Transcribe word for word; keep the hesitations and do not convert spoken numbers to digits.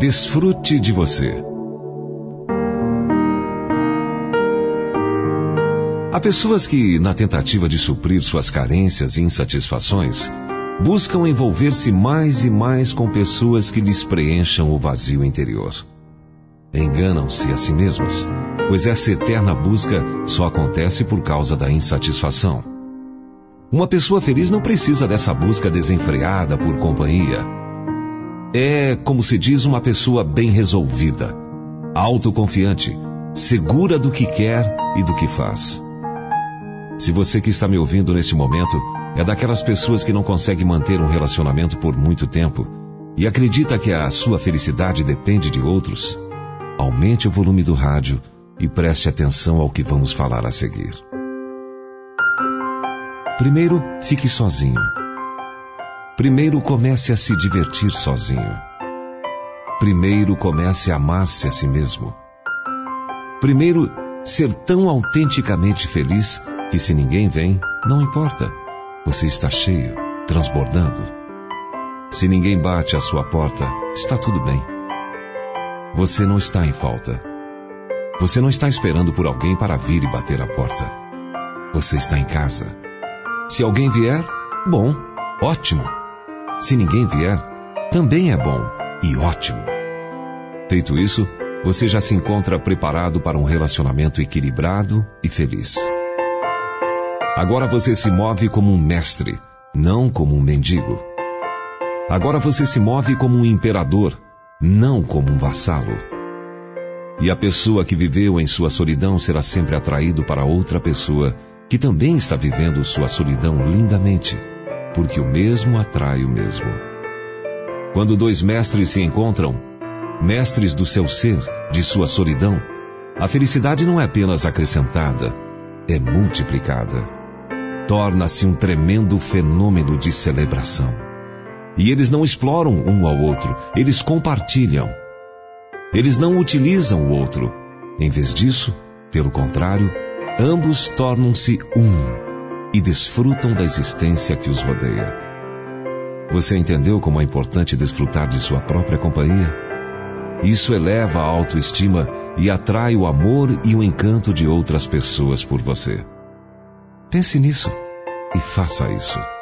Desfrute de você. Há pessoas que, na tentativa de suprir suas carências e insatisfações, buscam envolver-se mais e mais com pessoas que lhes preencham o vazio interior. Enganam-se a si mesmas, pois essa eterna busca só acontece por causa da insatisfação. Uma pessoa feliz não precisa dessa busca desenfreada por companhia. É, como se diz, uma pessoa bem resolvida, autoconfiante, segura do que quer e do que faz. Se você que está me ouvindo neste momento é daquelas pessoas que não consegue manter um relacionamento por muito tempo e acredita que a sua felicidade depende de outros, aumente o volume do rádio e preste atenção ao que vamos falar a seguir. Primeiro, fique sozinho. Primeiro, comece a se divertir sozinho. Primeiro, comece a amar-se a si mesmo. Primeiro, ser tão autenticamente feliz que se ninguém vem, não importa. Você está cheio, transbordando. Se ninguém bate à sua porta, está tudo bem. Você não está em falta. Você não está esperando por alguém para vir e bater a porta. Você está em casa. Se alguém vier, bom, ótimo. Se ninguém vier, também é bom e ótimo. Feito isso, você já se encontra preparado para um relacionamento equilibrado e feliz. Agora você se move como um mestre, não como um mendigo. Agora você se move como um imperador, não como um vassalo. E a pessoa que viveu em sua solidão será sempre atraído para outra pessoa que também está vivendo sua solidão lindamente, porque o mesmo atrai o mesmo. Quando dois mestres se encontram, mestres do seu ser, de sua solidão, a felicidade não é apenas acrescentada, é multiplicada. Torna-se um tremendo fenômeno de celebração. E eles não exploram um ao outro, eles compartilham. Eles não utilizam o outro. Em vez disso, pelo contrário, ambos tornam-se um e desfrutam da existência que os rodeia. Você entendeu como é importante desfrutar de sua própria companhia? Isso eleva a autoestima e atrai o amor e o encanto de outras pessoas por você. Pense nisso e faça isso.